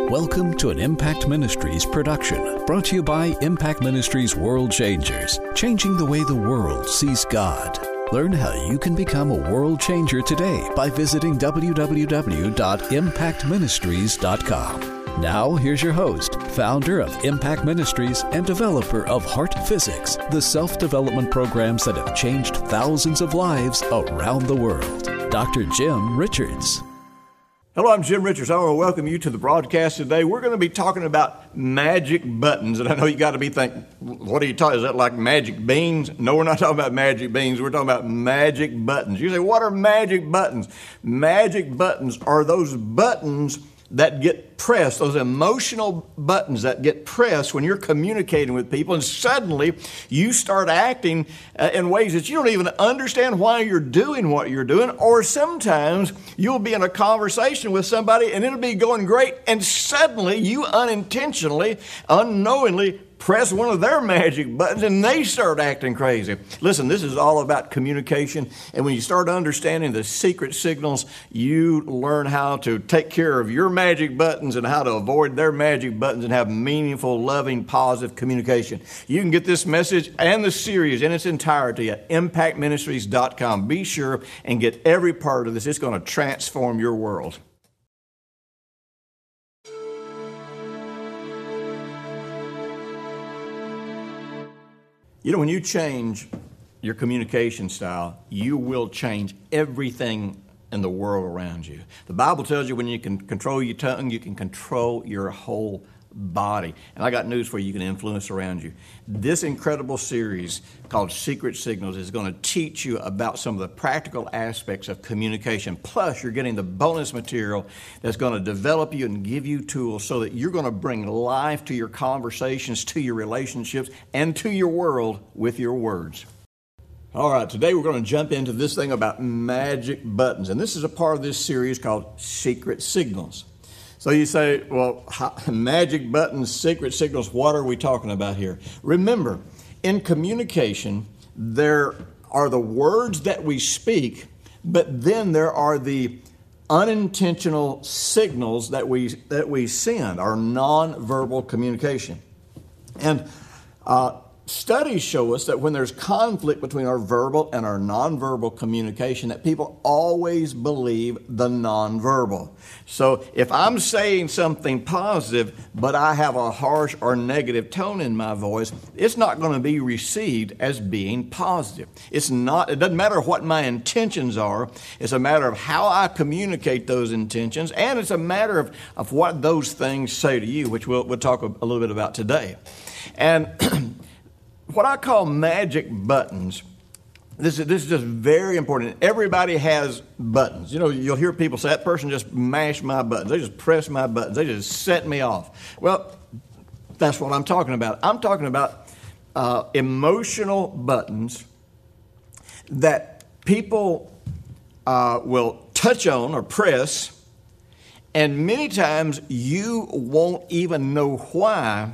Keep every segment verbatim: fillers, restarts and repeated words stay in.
Welcome to an Impact Ministries production, brought to you by Impact Ministries World Changers, changing the way the world sees God. Learn how you can become a world changer today by visiting w w w dot impact ministries dot com. Now, here's your host, founder of Impact Ministries and developer of Heart Physics, the self-development programs that have changed thousands of lives around the world, Doctor Jim Richards. Hello, I'm Jim Richards. I want to welcome you to the broadcast today. We're going to be talking about magic buttons. And I know you got to be thinking, what are you talking? Is that like magic beans? No, we're not talking about magic beans. We're talking about magic buttons. You say, what are magic buttons? Magic buttons are those buttons that get pressed, those emotional buttons that get pressed when you're communicating with people, and suddenly you start acting uh, in ways that you don't even understand why you're doing what you're doing. Or sometimes you'll be in a conversation with somebody and it'll be going great, and suddenly you unintentionally, unknowingly press one of their magic buttons and they start acting crazy. Listen, this is all about communication, and when you start understanding the secret signals, you learn how to take care of your magic buttons and how to avoid their magic buttons and have meaningful, loving, positive communication. You can get this message and the series in its entirety at impact ministries dot com. Be sure and get every part of this. It's going to transform your world. You know, when you change your communication style, you will change everything in the world around you. The Bible tells you when you can control your tongue, you can control your whole body. And I got news for you, you can influence around you. This incredible series called Secret Signals is going to teach you about some of the practical aspects of communication. Plus, you're getting the bonus material that's going to develop you and give you tools so that you're going to bring life to your conversations, to your relationships, and to your world with your words. All right, today we're going to jump into this thing about magic buttons. And this is a part of this series called Secret Signals. So you say, well, how, magic buttons, secret signals, what are we talking about here? Remember, in communication, there are the words that we speak, but then there are the unintentional signals that we that we send, our nonverbal communication. And uh, studies show us that when there's conflict between our verbal and our nonverbal communication, that people always believe the nonverbal. So if I'm saying something positive, but I have a harsh or negative tone in my voice, it's not going to be received as being positive. It's not, it doesn't matter what my intentions are. It's a matter of how I communicate those intentions, and it's a matter of, of what those things say to you, which we'll, we'll talk a, a little bit about today. And what I call magic buttons, this is, this is just very important. Everybody has buttons. You know, you'll hear people say, that person just mashed my buttons. They just pressed my buttons. They just set me off. Well, that's what I'm talking about. I'm talking about uh, emotional buttons that people uh, will touch on or press, and many times you won't even know why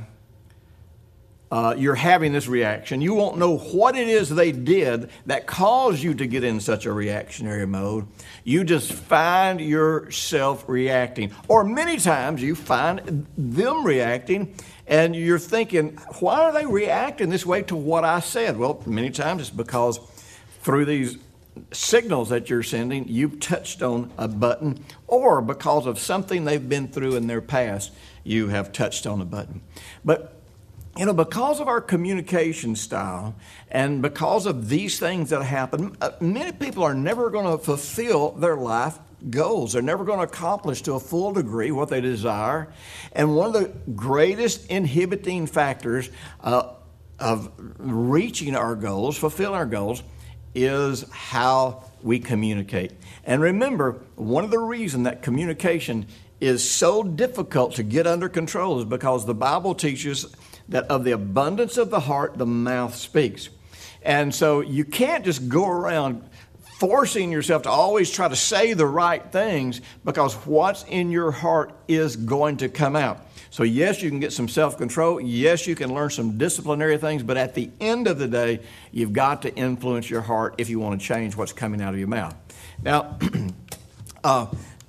Uh, you're having this reaction. You won't know what it is they did that caused you to get in such a reactionary mode. You just find yourself reacting. Or many times you find them reacting and you're thinking, why are they reacting this way to what I said? Well, many times it's because through these signals that you're sending, you've touched on a button, or because of something they've been through in their past, you have touched on a button. But you know, because of our communication style and because of these things that happen, uh, many people are never going to fulfill their life goals. They're never going to accomplish to a full degree what they desire. And one of the greatest inhibiting factors uh, of reaching our goals, fulfilling our goals, is how we communicate. And remember, one of the reasons that communication is so difficult to get under control is because the Bible teaches that of the abundance of the heart, the mouth speaks. And so you can't just go around forcing yourself to always try to say the right things, because what's in your heart is going to come out. So yes, you can get some self-control. Yes, you can learn some disciplinary things. But at the end of the day, you've got to influence your heart if you want to change what's coming out of your mouth. Now, uh,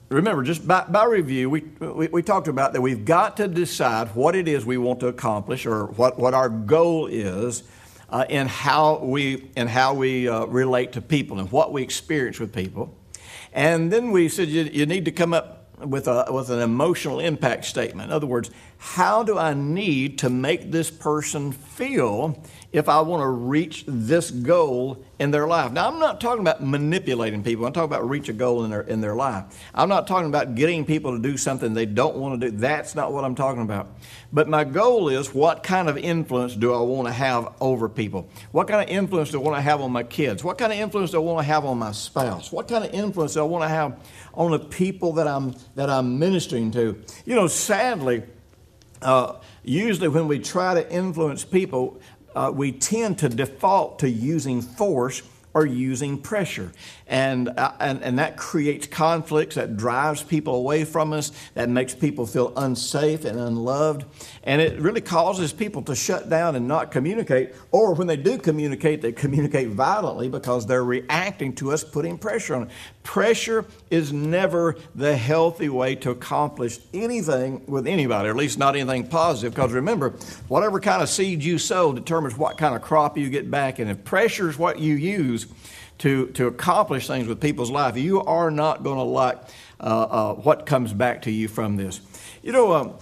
remember, just by, by review, we, we we talked about that we've got to decide what it is we want to accomplish, or what, what our goal is, uh, in how we in how we uh, relate to people and what we experience with people. And then we said you, you need to come up with a with an emotional impact statement. In other words, how do I need to make this person feel if I want to reach this goal in their life? Now, I'm not talking about manipulating people. I'm talking about reach a goal in their in their life. I'm not talking about getting people to do something they don't want to do. That's not what I'm talking about. But my goal is, what kind of influence do I want to have over people? What kind of influence do I want to have on my kids? What kind of influence do I want to have on my spouse? What kind of influence do I want to have on the people that I'm that I'm ministering to? You know, sadly, uh, usually when we try to influence people, uh, we tend to default to using force or using pressure. And, uh, and and that creates conflicts, that drives people away from us, that makes people feel unsafe and unloved. And it really causes people to shut down and not communicate. Or when they do communicate, they communicate violently because they're reacting to us putting pressure on them. Pressure is never the healthy way to accomplish anything with anybody, or at least not anything positive. Because remember, whatever kind of seed you sow determines what kind of crop you get back. And if pressure is what you use to, to accomplish things with people's life, you are not going to like uh, uh, what comes back to you from this. You know,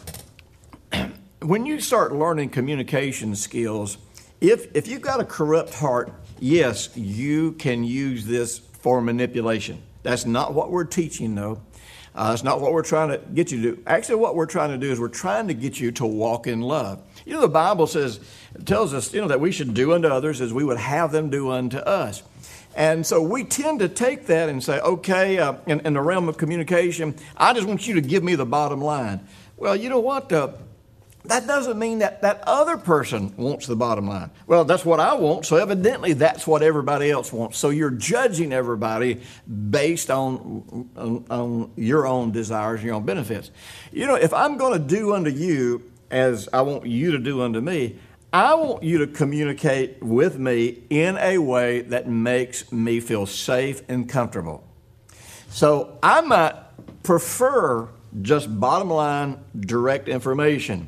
um, when you start learning communication skills, if if you've got a corrupt heart, yes, you can use this for manipulation. That's not what we're teaching, though. Uh, it's not what we're trying to get you to do. Actually, what we're trying to do is we're trying to get you to walk in love. You know, the Bible says, it tells us, you know, that we should do unto others as we would have them do unto us. And so we tend to take that and say, okay, uh, in, in the realm of communication, I just want you to give me the bottom line. Well, you know what? Uh, that doesn't mean that that other person wants the bottom line. Well, that's what I want, so evidently that's what everybody else wants. So you're judging everybody based on, on, on your own desires, your own benefits. You know, if I'm going to do unto you as I want you to do unto me, I want you to communicate with me in a way that makes me feel safe and comfortable. So I might prefer just bottom line, direct information.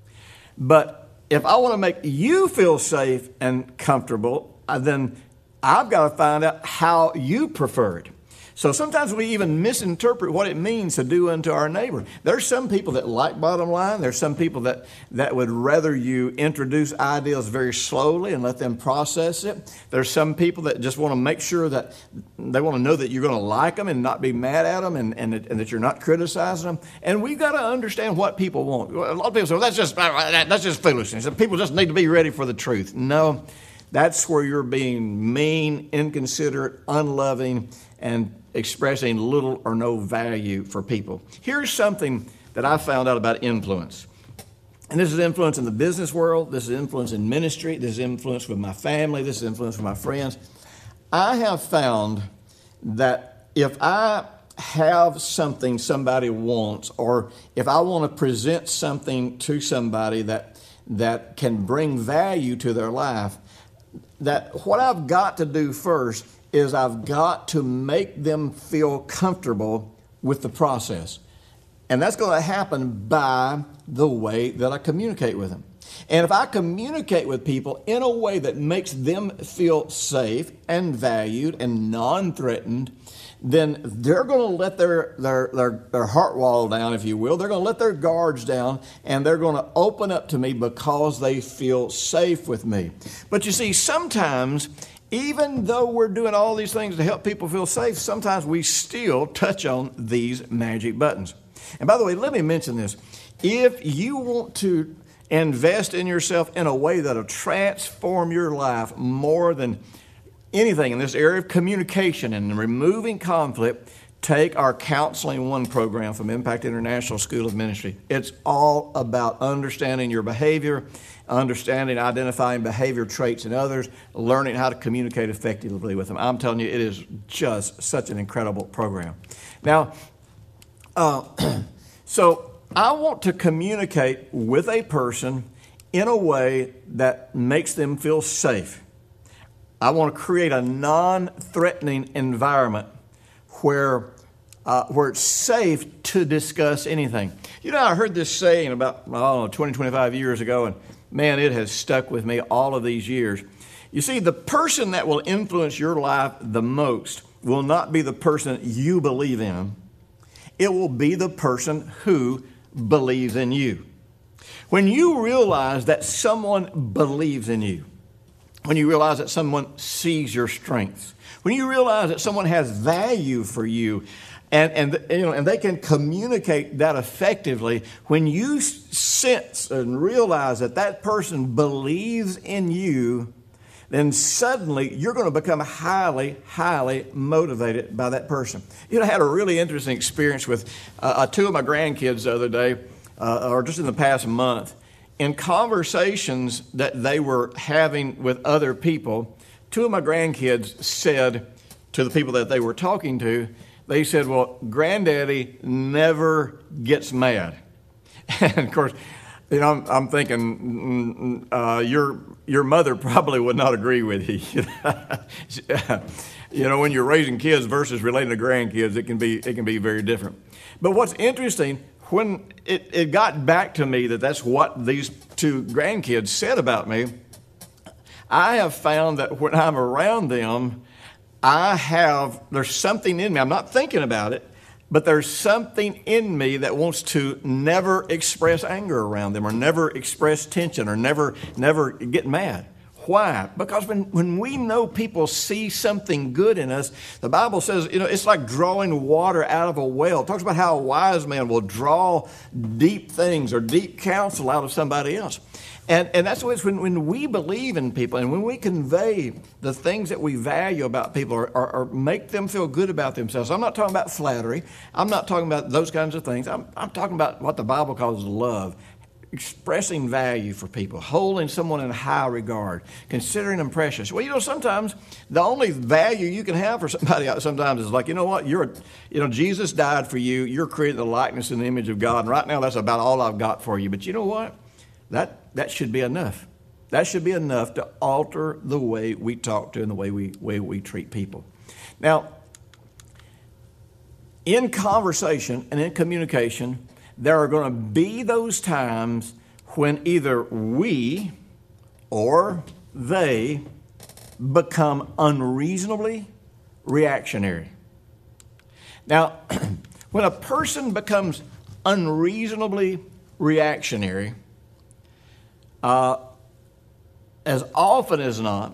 But if I want to make you feel safe and comfortable, then I've got to find out how you prefer it. So sometimes we even misinterpret what it means to do unto our neighbor. There's some people that like bottom line. There's some people that, that would rather you introduce ideas very slowly and let them process it. There's some people that just want to make sure that they want to know that you're going to like them and not be mad at them, and, and, and that you're not criticizing them. And we've got to understand what people want. A lot of people say, well, that's just, that's just foolishness. People just need to be ready for the truth. No, that's where you're being mean, inconsiderate, unloving, and expressing little or no value for people. Here's something that I found out about influence. And this is influence in the business world. This is influence in ministry. This is influence with my family. This is influence with my friends. I have found that if I have something somebody wants, or if I want to present something to somebody that that can bring value to their life, that what I've got to do first is I've got to make them feel comfortable with the process. And that's going to happen by the way that I communicate with them. And if I communicate with people in a way that makes them feel safe and valued and non-threatened, then they're going to let their, their, their, their heart wall down, if you will. They're going to let their guards down, and they're going to open up to me because they feel safe with me. But you see, sometimes, even though we're doing all these things to help people feel safe, sometimes we still touch on these magic buttons. And by the way, let me mention this. If you want to invest in yourself in a way that'll transform your life more than anything in this area of communication and removing conflict, take our Counseling One program from Impact International School of Ministry. It's all about understanding your behavior, understanding, identifying behavior traits in others, learning how to communicate effectively with them. I'm telling you, it is just such an incredible program. Now, uh, so I want to communicate with a person in a way that makes them feel safe. I want to create a non-threatening environment where uh, where it's safe to discuss anything. You know, I heard this saying about, I don't know, twenty, twenty-five years ago, and man, it has stuck with me all of these years. You see, the person that will influence your life the most will not be the person you believe in. It will be the person who believes in you. When you realize that someone believes in you, when you realize that someone sees your strengths, when you realize that someone has value for you, and and you know, and they can communicate that effectively, when you sense and realize that that person believes in you, then suddenly you're going to become highly, highly motivated by that person. You know, I had a really interesting experience with uh, two of my grandkids the other day, uh, or just in the past month. In conversations that they were having with other people, two of my grandkids said to the people that they were talking to, they said, well, Granddaddy never gets mad. And of course, you know, I'm, I'm thinking, uh, your your mother probably would not agree with you. You know, when you're raising kids versus relating to grandkids, it can be it can be very different. But what's interesting, when it, it got back to me that that's what these two grandkids said about me, I have found that when I'm around them, I have, there's something in me, I'm not thinking about it, but there's something in me that wants to never express anger around them, or never express tension, or never never get mad. Why? Because when, when we know people see something good in us, the Bible says, you know, it's like drawing water out of a well. It talks about how a wise man will draw deep things or deep counsel out of somebody else. And and that's what it's when, when we believe in people, and when we convey the things that we value about people, or, or, or make them feel good about themselves. I'm not talking about flattery. I'm not talking about those kinds of things. I'm, I'm talking about what the Bible calls love. Expressing value for people, holding someone in high regard, considering them precious. Well, you know, sometimes the only value you can have for somebody sometimes is like, you know what, you're, you know, Jesus died for you. You're created in the likeness and the image of God. And right now, that's about all I've got for you. But you know what? That that should be enough. That should be enough to alter the way we talk to and the way we way we treat people. Now, in conversation and in communication, there are going to be those times when either we or they become unreasonably reactionary. Now, when a person becomes unreasonably reactionary, uh, as often as not,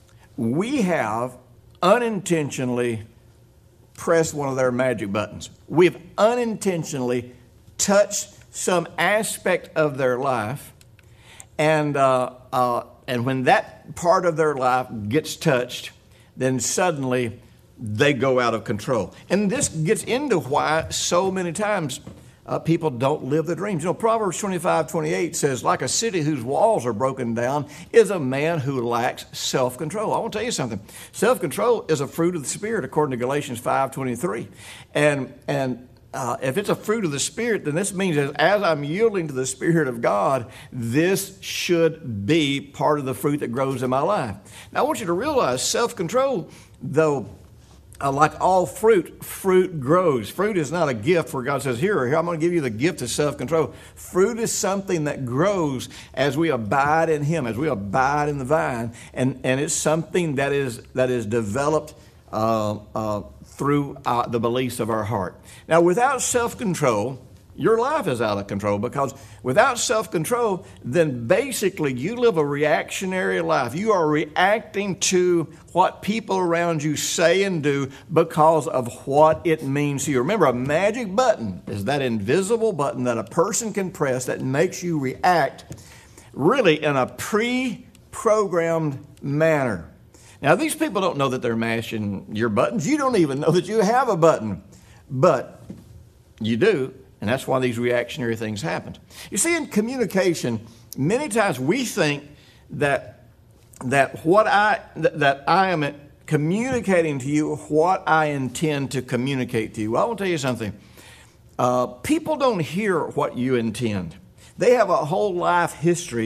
we have unintentionally pressed one of their magic buttons. We've unintentionally touch some aspect of their life, and uh, uh, and when that part of their life gets touched, then suddenly they go out of control. And this gets into why so many times uh, people don't live their dreams. You know, Proverbs twenty-five twenty-eight says, like a city whose walls are broken down is a man who lacks self-control. I want to tell you something. Self-control is a fruit of the Spirit, according to Galatians five twenty-three. And, and Uh, if it's a fruit of the Spirit, then this means that as I'm yielding to the Spirit of God, this should be part of the fruit that grows in my life. Now, I want you to realize self-control, though, uh, like all fruit, fruit grows. Fruit is not a gift where God says, here, here, I'm going to give you the gift of self-control. Fruit is something that grows as we abide in Him, as we abide in the vine, and, and it's something that is that is developed uh, uh through uh, the beliefs of our heart. Now, without self-control, your life is out of control, because without self-control, then basically you live a reactionary life. You are reacting to what people around you say and do because of what it means to you. Remember, a magic button is that invisible button that a person can press that makes you react really in a pre-programmed manner. Now, these people don't know that they're mashing your buttons. You don't even know that you have a button. But you do, and that's why these reactionary things happen. You see, in communication, many times we think that that what I that, that I am communicating to you what I intend to communicate to you. Well, I want to tell you something. Uh, people don't hear what you intend. They have a whole life history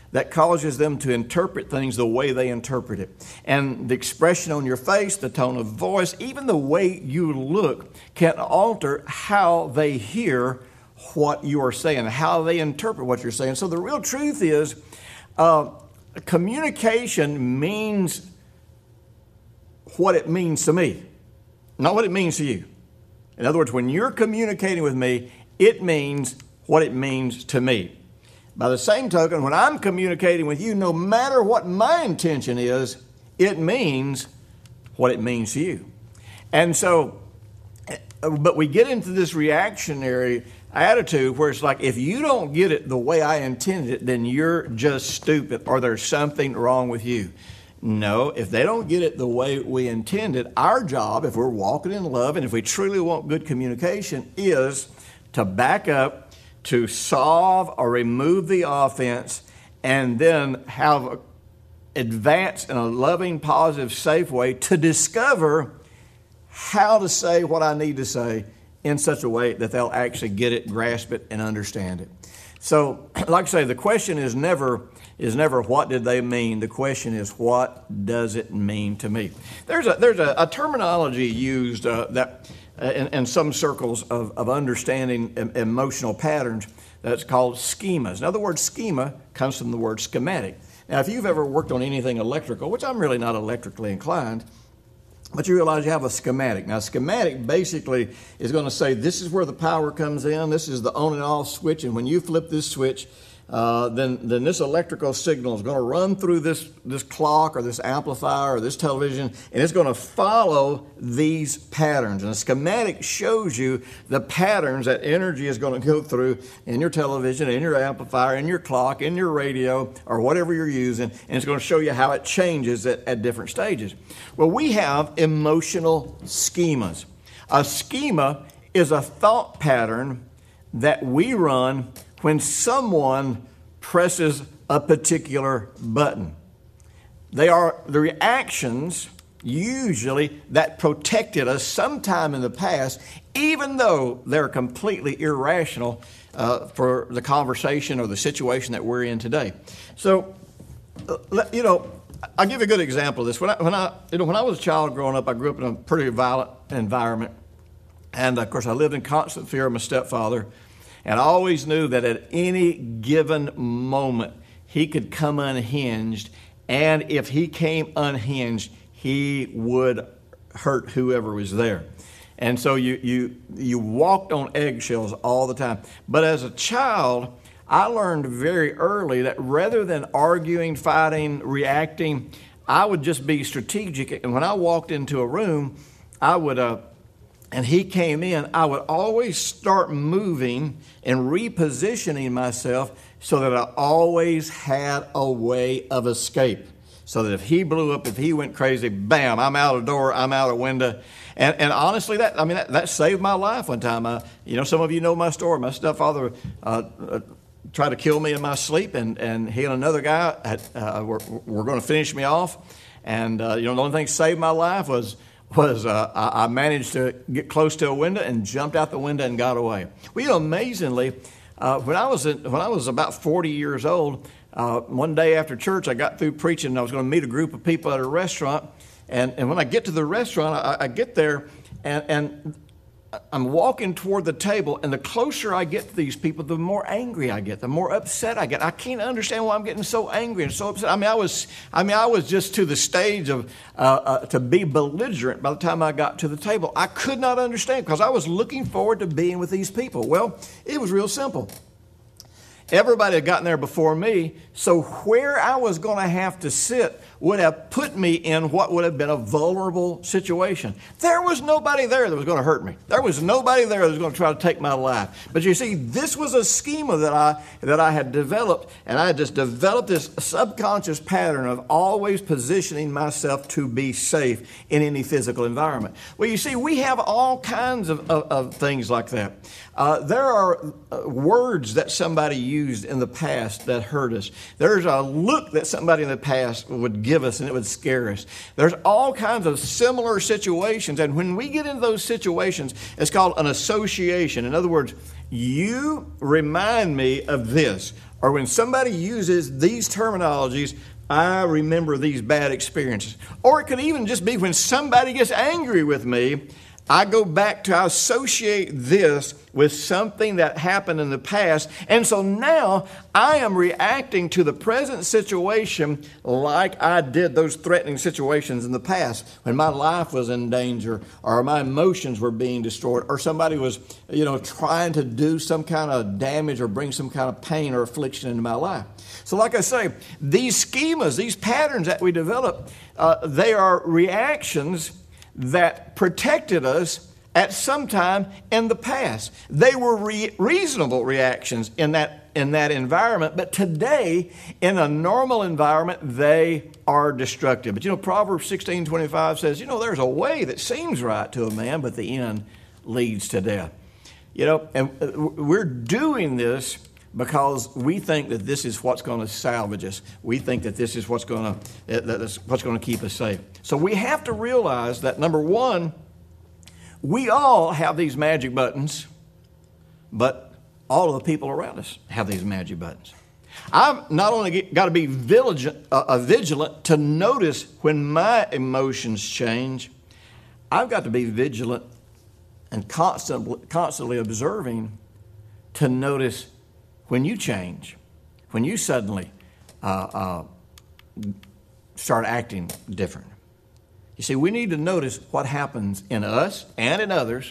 that causes them to interpret things the way they interpret it. And the expression on your face, the tone of voice, even the way you look can alter how they hear what you are saying, how they interpret what you're saying. So the real truth is, uh, communication means what it means to me, not what it means to you. In other words, when you're communicating with me, it means what it means to me. By the same token, when I'm communicating with you, no matter what my intention is, it means what it means to you. And so, but we get into this reactionary attitude where it's like, if you don't get it the way I intended it, then you're just stupid or there's something wrong with you. No, if they don't get it the way we intended, our job, if we're walking in love and if we truly want good communication, is to back up, to solve or remove the offense, and then have advance in a loving, positive, safe way to discover how to say what I need to say in such a way that they'll actually get it, grasp it, and understand it. So, like I say, the question is never is never what did they mean. The question is, what does it mean to me? There's a there's a, a terminology used uh, that uh, in, in some circles of, of understanding em- emotional patterns that's called schemas. Now, the word schema comes from the word schematic. Now, if you've ever worked on anything electrical, which I'm really not electrically inclined, but you realize you have a schematic. Now, a schematic basically is going to say this is where the power comes in, this is the on and off switch, and when you flip this switch, uh, then, then this electrical signal is going to run through this, this clock or this amplifier or this television, and it's going to follow these patterns. And a schematic shows you the patterns that energy is going to go through in your television, in your amplifier, in your clock, in your radio, or whatever you're using, and it's going to show you how it changes at, at different stages. Well, we have emotional schemas. A schema is a thought pattern that we run when someone presses a particular button. They are the reactions usually that protected us sometime in the past, even though they're completely irrational uh, for the conversation or the situation that we're in today. So, uh, you know, I'll give you a good example of this. When I, when I, you know, when I was a child growing up, I grew up in a pretty violent environment. And, of course, I lived in constant fear of my stepfather. And I always knew that at any given moment, he could come unhinged. And if he came unhinged, he would hurt whoever was there. And so you, you, you walked on eggshells all the time. But as a child, I learned very early that rather than arguing, fighting, reacting, I would just be strategic. And when I walked into a room, I would, uh, and he came in, I would always start moving and repositioning myself so that I always had a way of escape. So that if he blew up, if he went crazy, bam, I'm out a door, I'm out a window. And, and honestly, that I mean, that, that saved my life one time. I, you know, some of you know my story. My stepfather uh, uh, tried to kill me in my sleep, and, and he and another guy had, uh, were, were going to finish me off. And, uh, you know, the only thing that saved my life was was uh, I, I managed to get close to a window and jumped out the window and got away. Well, you know, amazingly, uh, when I was in, when I was about forty years old, uh, one day after church, I got through preaching, and I was going to meet a group of people at a restaurant. And, and when I get to the restaurant, I, I get there, and, and I'm walking toward the table, and the closer I get to these people, the more angry I get, the more upset I get. I can't understand why I'm getting so angry and so upset. I mean, I was, I mean, I was just to the stage of uh, uh, to be belligerent by the time I got to the table. I could not understand because I was looking forward to being with these people. Well, it was real simple. Everybody had gotten there before me, so where I was going to have to sit would have put me in what would have been a vulnerable situation. There was nobody there that was going to hurt me. There was nobody there that was going to try to take my life. But you see, this was a schema that I that I had developed, and I had just developed this subconscious pattern of always positioning myself to be safe in any physical environment. Well, you see, we have all kinds of, of, of things like that. Uh, there are uh, words that somebody used in the past that hurt us. There's a look that somebody in the past would give us and it would scare us. There's all kinds of similar situations, and when we get into those situations, it's called an association. In other words, you remind me of this, or when somebody uses these terminologies, I remember these bad experiences. Or it could even just be when somebody gets angry with me, I go back to, I associate this with something that happened in the past. And so now I am reacting to the present situation like I did those threatening situations in the past when my life was in danger or my emotions were being destroyed or somebody was, you know, trying to do some kind of damage or bring some kind of pain or affliction into my life. So like I say, these schemas, these patterns that we develop, uh, they are reactions that protected us at some time in the past. They were re- reasonable reactions in that in that environment, but today, in a normal environment, they are destructive. But you know, Proverbs sixteen twenty-five says, you know, there's a way that seems right to a man, but the end leads to death. You know, and we're doing this because we think that this is what's going to salvage us. We think that this is what's going to that's what's going to keep us safe. So we have to realize that, number one, we all have these magic buttons, but all of the people around us have these magic buttons. I've not only got to be vigilant, uh, vigilant to notice when my emotions change, I've got to be vigilant and constantly, constantly observing to notice when you change, when you suddenly uh, uh, start acting different. You see, we need to notice what happens in us and in others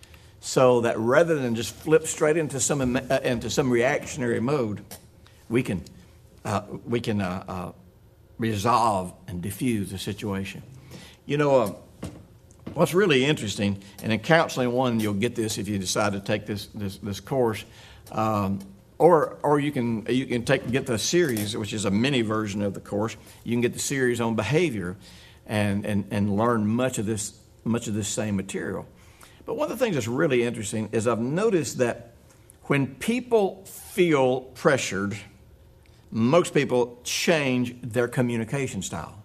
so that rather than just flip straight into some uh, into some reactionary mode, we can uh, we can uh, uh, resolve and diffuse the situation. You know, uh, what's really interesting, and in Counseling One, you'll get this if you decide to take this this, this course. Um, Or, or you can you can take get the series, which is a mini version of the course. You can get the series on behavior, and, and, and learn much of this much of this same material. But one of the things that's really interesting is I've noticed that when people feel pressured, most people change their communication style.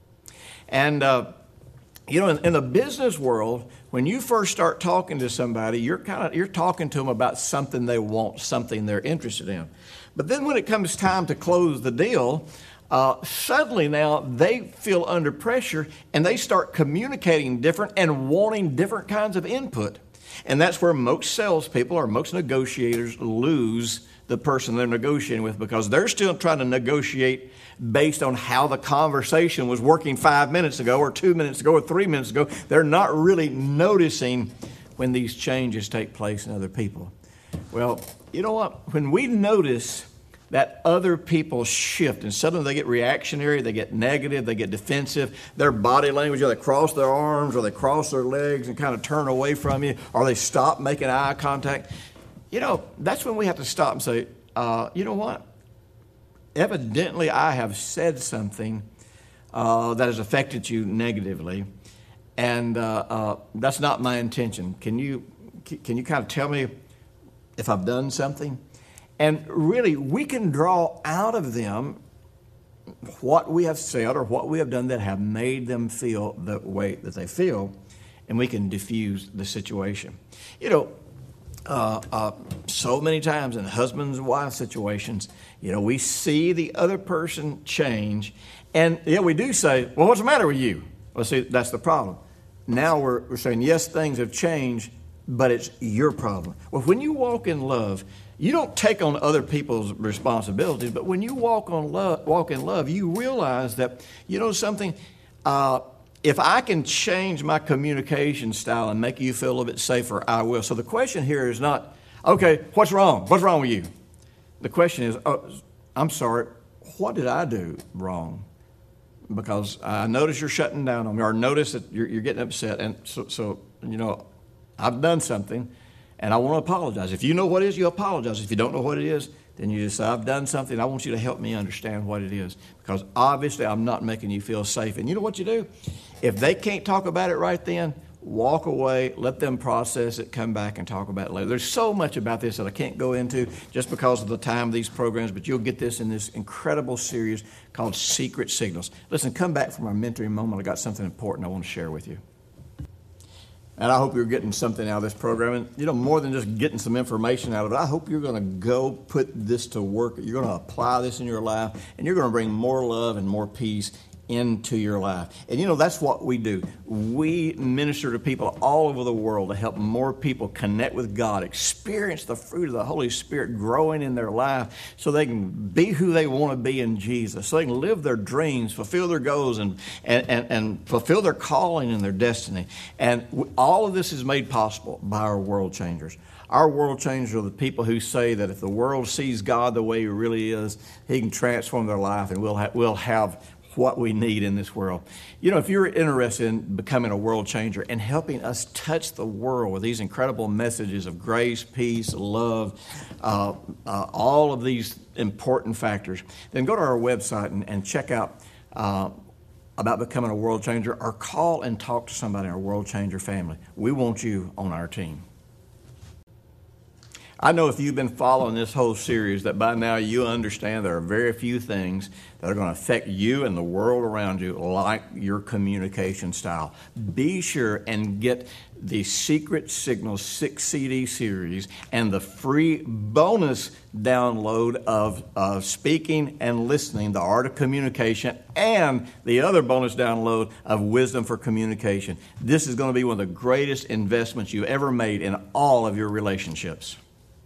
And uh, you know, in, in the business world, when you first start talking to somebody, you're kind of you're talking to them about something they want, something they're interested in. But then when it comes time to close the deal, uh, suddenly now they feel under pressure and they start communicating different and wanting different kinds of input. And that's where most salespeople or most negotiators lose the person they're negotiating with, because they're still trying to negotiate based on how the conversation was working five minutes ago or two minutes ago or three minutes ago. They're not really noticing when these changes take place in other people. Well, you know what? When we notice that other people shift and suddenly they get reactionary, they get negative, they get defensive, their body language, or they cross their arms or they cross their legs and kind of turn away from you, or they stop making eye contact, you know, that's when we have to stop and say, uh, you know what? Evidently, I have said something uh, that has affected you negatively, and uh, uh, that's not my intention. Can you can you kind of tell me if I've done something? And really, we can draw out of them what we have said or what we have done that have made them feel the way that they feel, and we can diffuse the situation. You know, Uh, uh, so many times in husbands and wives situations, you know, we see the other person change, and yeah, we do say, well, what's the matter with you? Well, see, that's the problem. Now we're, we're saying, yes, things have changed, but it's your problem. Well, when you walk in love, you don't take on other people's responsibilities, but when you walk on love, walk in love, you realize that, you know something, uh, if I can change my communication style and make you feel a little bit safer, I will. So the question here is not, okay, what's wrong? What's wrong with you? The question is, oh, I'm sorry, what did I do wrong? Because I notice you're shutting down on me, or notice that you're, you're getting upset. And so, so, you know, I've done something, and I want to apologize. If you know what it is, you apologize. If you don't know what it is, then you just say, I've done something. I want you to help me understand what it is, because obviously I'm not making you feel safe. And you know what you do? If they can't talk about it right then, walk away, let them process it, come back and talk about it later. There's so much about this that I can't go into just because of the time of these programs, but you'll get this in this incredible series called Secret Signals. Listen, come back from our mentoring moment. I got something important I want to share with you. And I hope you're getting something out of this program. And, you know, more than just getting some information out of it, I hope you're going to go put this to work. You're going to apply this in your life, and you're going to bring more love and more peace into your life. And, you know, that's what we do. We minister to people all over the world to help more people connect with God, experience the fruit of the Holy Spirit growing in their life so they can be who they want to be in Jesus, so they can live their dreams, fulfill their goals, and, and, and, and fulfill their calling and their destiny. And all of this is made possible by our world changers. Our world changers are the people who say that if the world sees God the way He really is, He can transform their life, and we'll, ha- we'll have what we need in this world. You know, if you're interested in becoming a world changer and helping us touch the world with these incredible messages of grace, peace, love, uh, uh, all of these important factors, then go to our website and, and check out uh, about becoming a world changer, or call and talk to somebody in our World Changer family. We want you on our team. I know if you've been following this whole series that by now you understand there are very few things that are going to affect you and the world around you like your communication style. Be sure and get the Secret Signals six C D series and the free bonus download of, of Speaking and Listening, The Art of Communication, and the other bonus download of Wisdom for Communication. This is going to be one of the greatest investments you've ever made in all of your relationships.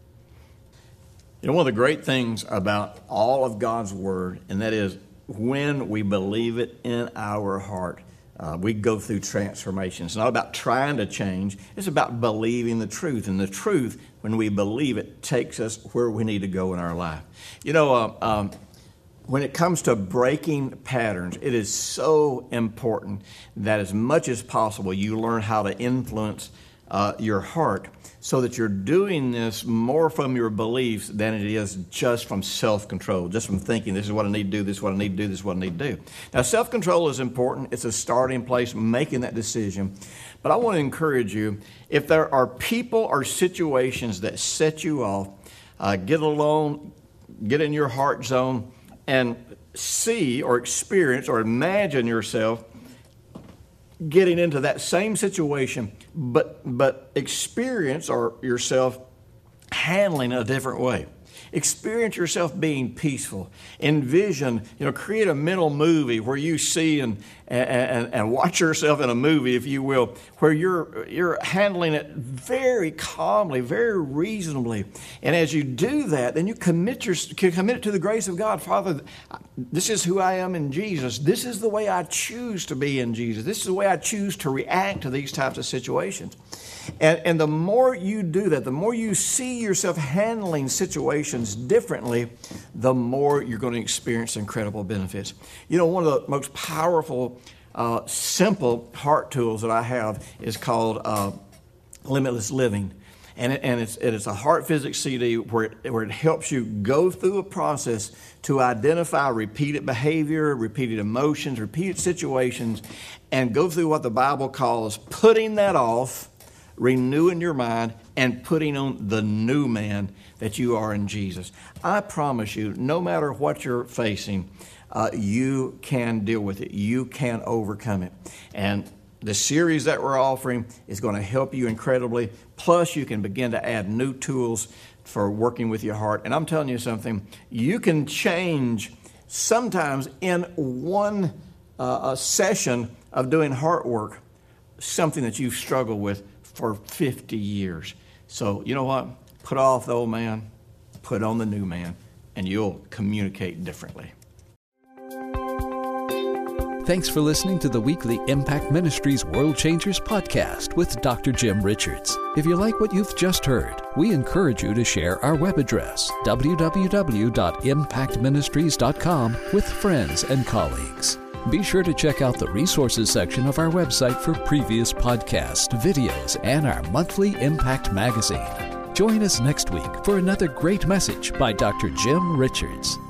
You know, one of the great things about all of God's Word, and that is when we believe it in our heart, uh, we go through transformation. It's not about trying to change. It's about believing the truth. And the truth, when we believe it, takes us where we need to go in our life. You know, uh, um, when it comes to breaking patterns, it is so important that as much as possible you learn how to influence uh, your heart, so that you're doing this more from your beliefs than it is just from self-control, just from thinking, this is what I need to do, this is what I need to do, this is what I need to do. Now, self-control is important. It's a starting place, making that decision. But I want to encourage you, if there are people or situations that set you off, uh, get alone, get in your heart zone, and see or experience or imagine yourself getting into that same situation, but but experience or yourself handling it a different way. Experience yourself being peaceful. Envision, you know, create a mental movie where you see and and, and watch yourself in a movie, if you will, where you're you're handling it very calmly, very reasonably. And as you do that, then you commit your commit it to the grace of God. Father, this is who I am in Jesus. This is the way I choose to be in Jesus. This is the way I choose to react to these types of situations. And, and the more you do that, the more you see yourself handling situations differently, the more you're going to experience incredible benefits. You know, one of the most powerful, uh, simple heart tools that I have is called uh, Limitless Living. And, it, and it's, it is a heart physics C D where it, where it helps you go through a process to identify repeated behavior, repeated emotions, repeated situations, and go through what the Bible calls putting that off, renewing your mind, and putting on the new man that you are in Jesus. I promise you, no matter what you're facing, uh, you can deal with it. You can overcome it. And the series that we're offering is going to help you incredibly. Plus, you can begin to add new tools for working with your heart. And I'm telling you something, you can change sometimes in one uh, a session of doing heart work, something that you've struggled with for fifty years. So, you know what? Put off the old man, put on the new man, and you'll communicate differently. Thanks for listening to the weekly Impact Ministries World Changers podcast with Doctor Jim Richards. If you like what you've just heard, we encourage you to share our web address, w w w dot impact ministries dot com, with friends and colleagues. Be sure to check out the resources section of our website for previous podcasts, videos, and our monthly Impact magazine. Join us next week for another great message by Doctor Jim Richards.